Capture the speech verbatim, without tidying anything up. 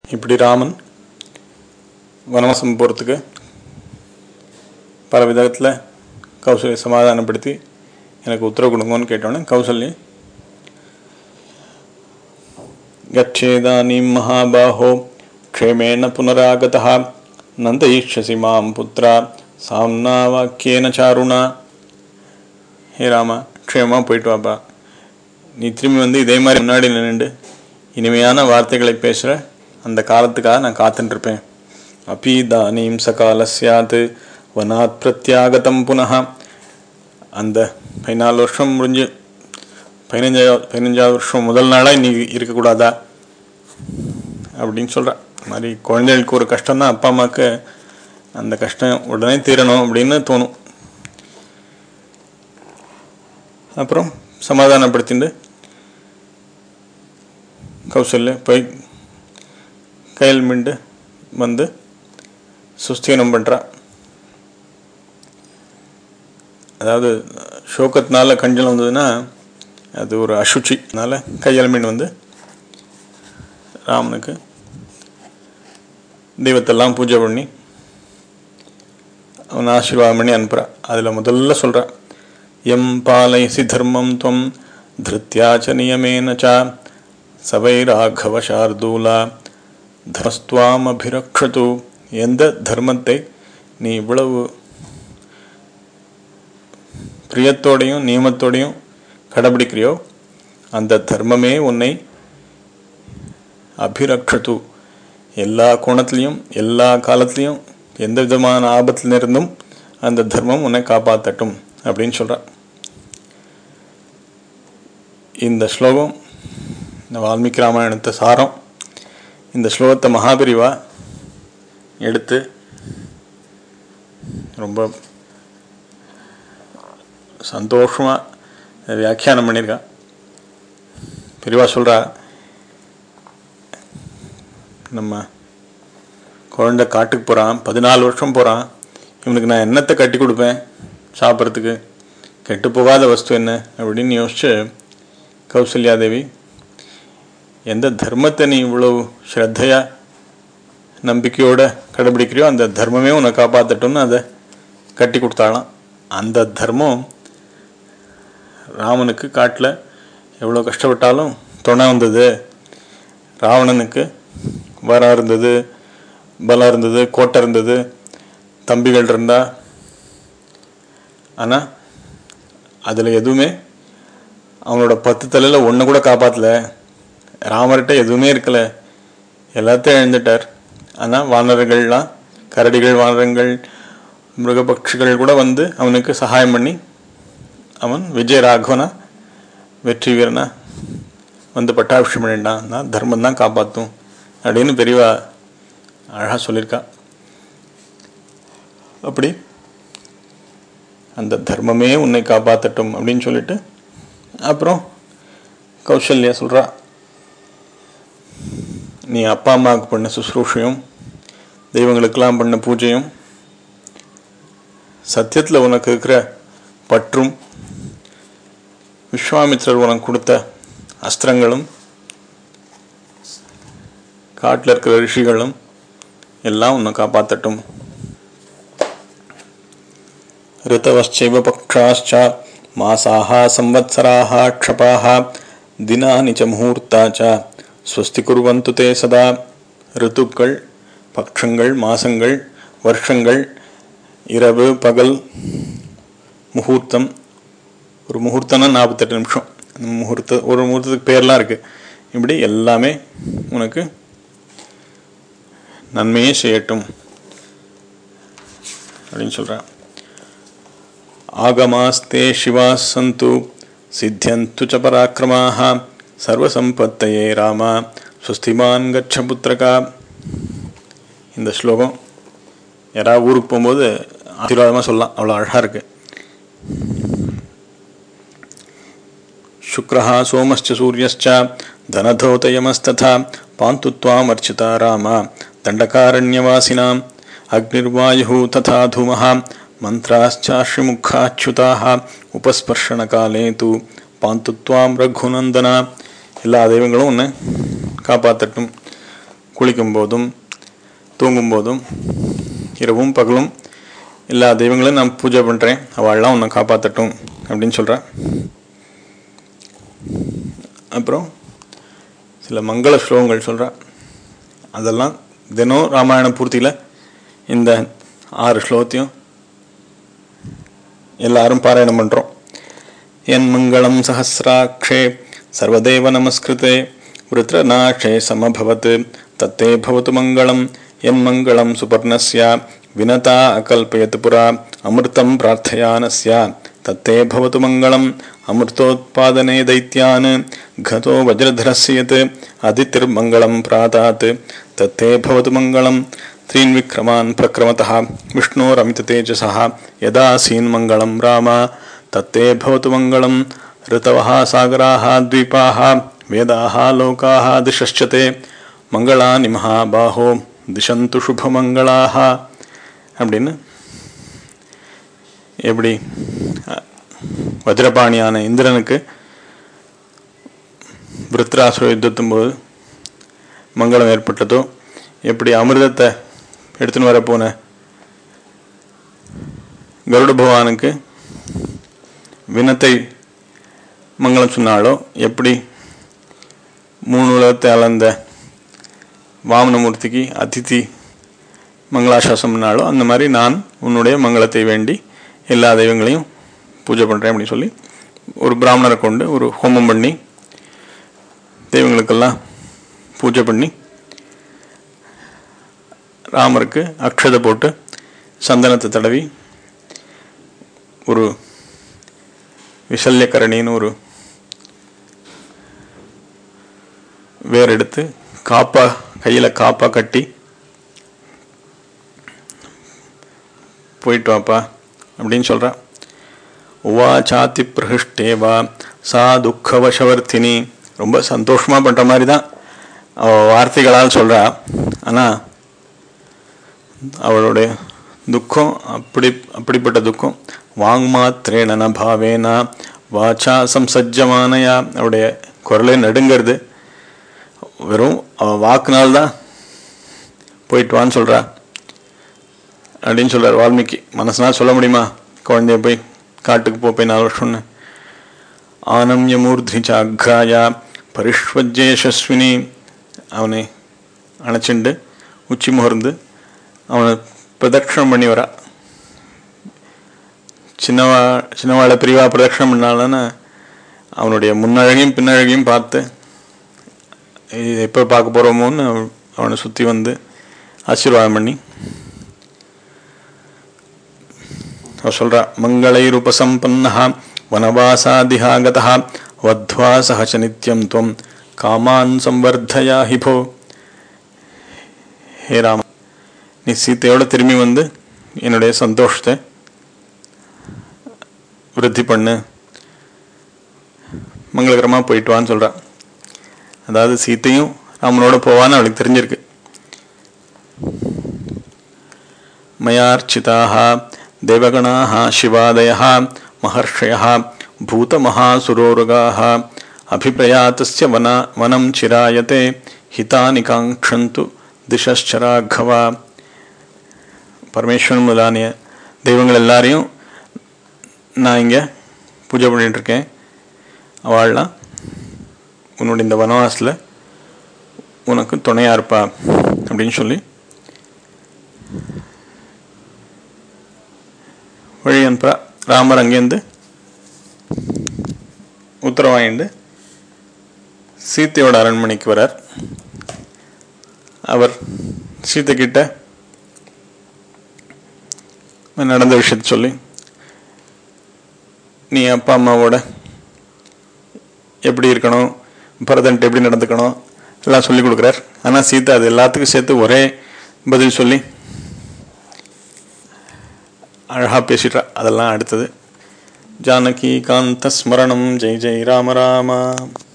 இப்படி ராமன் வனவாசம் போகிறதுக்கு பல விதத்தில் கௌசல்யை சமாதானப்படுத்தி எனக்கு உத்தரவு கொடுங்கன்னு கேட்டோன்னே கௌசல்யா கச்சேதானீம் மகாபாஹோ க்ஷேமேன புனராகதா நந்தயிஷ்யசி மாம் புத்ரா சாம்னா வாக்கியேன சாருணா. ஹே ராமா, க்ஷேமமாக போயிட்டு வாப்பா. நீ திரும்பி வந்து இதே மாதிரி முன்னாடி நின்றுண்டு இனிமையான வார்த்தைகளை பேசுகிற அந்த காலத்துக்காக நான் காத்துட்டுருப்பேன். அப்பீதானீம் சகாலஸ்யாத் வனாத் பிரத்யாகதம் புனः. அந்த பதினாலு வருஷம் முடிஞ்சு பதினஞ்சாவது பதினஞ்சாவது வருஷம் முதல் நாளாக நீ இருக்கக்கூடாதா அப்படின்னு சொல்கிறேன். இது மாதிரி குழந்தைகளுக்கு ஒரு கஷ்டம்னா அப்பா அம்மாவுக்கு அந்த கஷ்டம் உடனே தீரணும் அப்படின்னு தோணும். அப்புறம் சமாதானப்படுத்திட்டு கௌசல்யா போய் கையில் மீண்டு வந்து சுஸ்தீனம் பண்ணுறா. அதாவது சோகத்தினால கஞ்சலம் வந்ததுன்னா அது ஒரு அசுச்சி. அதனால் கையால் மீண்டு வந்து ராமனுக்கு தெய்வத்தெல்லாம் பூஜை பண்ணி அவன் ஆசீர்வாதம் பண்ணி அனுப்புகிறா. அதில் முதல்ல சொல்கிறா, எம் பாலயசி தர்மம் துவம் திருத்யாச்ச நியமேனச்சா சவை ராகவ சார்தூலா தமஸ்துவாம் அபிரக்ஷது. எந்த தர்மத்தை நீ இவ்வளவு பிரியத்தோடையும் நியமத்தோடையும் கடைபிடிக்கிறியோ அந்த தர்மமே உன்னை அபிரக்ஷது, எல்லா கோணத்துலேயும் எல்லா காலத்துலேயும் எந்த விதமான ஆபத்திலிருந்தும் அந்த தர்மம் உன்னை காப்பாற்றட்டும் அப்படின்னு சொல்கிறார். இந்த ஸ்லோகம் இந்த வால்மீகி ராமாயணத்தை சாரம். இந்த ஸ்லோகத்தை மகாபிரிவா எடுத்து ரொம்ப சந்தோஷமாக வியாக்கியானம் பண்ணியிருக்கா. பெரியவா சொல்கிறா, நம்ம குழந்தை காட்டுக்கு போகிறான், பதினாலு வருஷம் போகிறான், இவனுக்கு நான் என்னத்தை கட்டி கொடுப்பேன் சாப்பிட்றதுக்கு, கெட்டு போகாத வஸ்து என்ன அப்படின்னு யோசிச்சு கௌசல்யாதேவி எந்த தர்மத்தை நீ இவ்வளவு ஸ்ரத்தையாக நம்பிக்கையோடு கடைபிடிக்கிறியோ அந்த தர்மமே உன்னை காப்பாற்றட்டும்னு அதை கட்டி கொடுத்தாலாம். அந்த தர்மம் ராமனுக்கு காட்டில் எவ்வளோ கஷ்டப்பட்டாலும் துணை வந்தது. ராவணனுக்கு வரம் இருந்தது, பலம் இருந்தது, கோட்டை இருந்தது, தம்பிகள் இருந்தா. ஆனால் அதில் எதுவுமே அவனோட பத்து தலையில் ஒன்று கூட காப்பாற்றலை. ராமர்கிட்ட எதுவுமே இருக்கலை, எல்லாத்தையும் இழந்துட்டார். ஆனால் வானரங்கள்லாம், கரடிகள், வானரங்கள், மிருகபக்ஷிகள் கூட வந்து அவனுக்கு சகாயம் பண்ணி அவன் விஜய ராகவனா வெற்றி வீரனா வந்து பட்டாபிஷேகம் பண்ணிட்டான். நான் தர்மம் தான் காப்பாற்றும் அப்படின்னு பெரியவா அழகாக சொல்லியிருக்கா. அப்படி அந்த தர்மமே உன்னை காப்பாற்றட்டும் அப்படின்னு சொல்லிட்டு அப்புறம் கௌசல்யா சொல்கிறா, நீ அப்பா அம்மாவுக்கு பண்ண சுசுரூஷையும் தெய்வங்களுக்கெல்லாம் பண்ண பூஜையும் சத்தியத்தில் உனக்கு இருக்கிற பற்றும் விஸ்வாமித்திரர் உனக்கு கொடுத்த அஸ்திரங்களும் காட்டில் இருக்கிற ரிஷிகளும் எல்லாம் உன்னை காப்பாற்றட்டும். ரிதவச்சைவ பக்ஷாச்ச மாசாஹ சம்வத்சராஹ க்ஷபாஹ தினானி ச முகூர்த்தாச்ச ஸ்வஸ்தி குர்வந்து தே சதா. ரித்துக்கள், பக்ஷங்கள், மாசங்கள், வருஷங்கள், இரவு பகல், முகூர்த்தம். ஒரு முகூர்த்தம்னா நாற்பத்தெட்டு நிமிஷம். அந்த முகூர்த்த ஒரு முகூர்த்தத்துக்கு பேர்லாம் இருக்குது. இப்படி எல்லாமே உனக்கு நன்மையே செய்யட்டும் அப்படின்னு சொல்கிறான். ஆகமாஸ்தே சிவாஸ் சந்து சித்தியந்து ச பராக்கிரமாக சர்வசம்பத்தையே ராமா ஸ்வஸ்திமான் கச்ச புத்திரகா. இந்த ஸ்லோகம் யாராவது ஊருக்கு போகும்போது ஆசீர்வாதமாக சொல்லலாம், அவ்வளோ அழகாக இருக்கு. சுக்ரஹா சோமஸ்ச சூரியஸ்ச தனதோதயமஸ்ததா பாந்து த்வாம் அர்ச்சிதா ராமா தண்டகாரண்யவாசினாம் அக்னிர்வாயு ததா தூமஹ மந்த்ராச்சாஸ்ரீமுகாச்சுதாக உபஸ்பர்ஷண காலே தூ பாந்து த்வாம் ரகுநந்தனா. எல்லா தெய்வங்களும் உன்னை காப்பாற்றட்டும். குளிக்கும் போதும் தூங்கும் போதும் இரவும் பகலும் எல்லா தெய்வங்களையும் நான் பூஜை பண்ணுறேன், அவள்லாம் உன்னை காப்பாற்றட்டும் அப்படின்னு சொல்கிறேன். அப்புறம் சில மங்கள ஸ்லோகங்கள் சொல்கிறேன். அதெல்லாம் தினம் ராமாயண பூர்த்தியில் இந்த ஆறு ஸ்லோகத்தையும் எல்லாரும் பாராயணம் பண்ணுறோம். என் மங்களம் சஹஸ்ராட்சே சர்வதேவ நமஸ்கிருதே விருத்ரநாஷே சமபவத் தத்தே பவது மங்களம். என் மங்களம் சுபர்ணஸ்ய வினதா அகல்பயத் புரா அமிர்தம் பிரார்த்தயானஸ்ய தத்தே பவது மங்களம். அமிர்தோத்பாதனே தைத்யான் கதோ வஜ்ரதரஸ்ய யத் அதிதிர்மங்களம் பிராதாத் தத்தே பவது மங்களம். த்ரீன் விக்ரமான் பிரக்ரமதः விஷ்ணோரமித தேஜசः யதாசீன் மங்களம் ராம தத்தே பவது மங்களம். ऋतवः सागराः द्वीपाः वेदाः लोकाः दिशश्चते மங்களானி மகாபாஹோ திசந்து சுபமங்களாக அப்படின்னு எப்படி வஜ்ரபாணியான இந்திரனுக்கு விருத்ராசுர யுத்தத்தும் போது மங்களம் ஏற்பட்டதோ, எப்படி அமிர்தத்தை எடுத்துன்னு வரப்போன கருட பகவானுக்கு வினத்தை மங்களம் சொன்னாலோ, எப்படி மூணு உலகத்தை அளந்த வாமனமூர்த்திக்கு அதிதி மங்களாசாசம் பண்ணாலோ, அந்த மாதிரி நான் உன்னுடைய மங்களத்தை வேண்டி எல்லா தெய்வங்களையும் பூஜை பண்ணுறேன் அப்படின்னு சொல்லி ஒரு பிராமணரை கொண்டு ஒரு ஹோமம் பண்ணி தெய்வங்களுக்கெல்லாம் பூஜை பண்ணி ராமருக்கு அக்ஷதை போட்டு சந்தனத்தை தடவி ஒரு விசல்யக்கரணின்னு ஒரு வேர் எடுத்து காப்பா கையில் காப்பா கட்டி போயிட்டு வாப்பா அப்படின்னு சொல்கிறா. உவாச்சாத்தி பிரகிஷ்டேவா சா துக்கவசவர்த்தினி. ரொம்ப சந்தோஷமாக பண்ணுற மாதிரி தான் அவள் வார்த்தைகளால் சொல்கிறா. ஆனால் அவளுடைய துக்கம் அப்படி அப்படிப்பட்ட துக்கம் வாங்மாத்திரேன பாவேனா வாச்சா சம்சஜ்ஜமானயா. அவருடைய குரலே நடுங்கிறது. வெறும் அவள் வாக்குனால்தான் போயிட்டு வான்னு சொல்கிறா அப்படின்னு சொல்கிறார் வால்மீகி. மனசுனால் சொல்ல முடியுமா? குழந்தைய போய் காட்டுக்கு போ போய் நாலு வருஷம்னு. ஆனம்ய மூர்த்தி சாக்ராயா பரிஷ்வஜேஷஸ்வினி. அவனை அணைச்சிண்டு உச்சி முகர்ந்து அவனை பிரதட்சணம் பண்ணி வரா. சின்னவா சின்னவாளை பிரிவா பிரதட்சணம் பண்ணாலன்னு அவனுடைய முன்னழகையும் பின்னழகையும் பார்த்து எப்போ பார்க்க போகிறோமோன்னு அவனை சுற்றி வந்து ஆசீர்வாதம் பண்ணி அவ சொல்கிறா. மங்களைருபசம்பன்னஹ வனவாசாதிஹாகதஹ வத்வா சஹச நித்யம் துவம் காமான் சம்வர்தயா ஹிபோ. ஹே ராம, நீ சீத்தையோட திரும்பி வந்து என்னுடைய சந்தோஷத்தை விருத்தி பண்ணு, மங்களகரமாக போயிட்டு வான்னு சொல்கிறா. அதாவது சீத்தையும் ராமனோட போவான்னு அவளுக்கு தெரிஞ்சிருக்கு. மயார்ச்சிதாக தேவகணாக சிவாதயः மஹர்ஷயः பூதமஹாசுரோருகாः அபிப்ரயாதஸ்ய வன வனம் சிராயதே ஹிதானி காங்க்ஷந்து திசஷ்சராகவா. பரமேஸ்வரன் முதலானிய தெய்வங்கள் எல்லாரையும் நான் இங்கே பூஜை பண்ணிகிட்ருக்கேன். அவள்லாம் உன்னுடைய இந்த வனவாசத்தில் உனக்கு துணையாக இருப்பா அப்படின்னு சொல்லி வழி அனுப்புறா. ராமர் அங்கேருந்து உத்தரவாயிண்டு சீத்தையோட அரண்மனைக்கு வரார். அவர் சீத்தை கிட்ட நடந்த விஷயத்தை சொல்லி, நீ அப்பா அம்மாவோட எப்படி இருக்கணும், பரதன்ட்டு எப்படி நடந்துக்கணும் எல்லாம் சொல்லி கொடுக்குறார். ஆனால் சீதா அது எல்லாத்துக்கும் சேர்த்து ஒரே பதில் சொல்லி அழகாக பேசிடுறா. அதெல்லாம் அடுத்தது. ஜானகி காந்த ஸ்மரணம். ஜெய் ஜெய் ராம ராமா.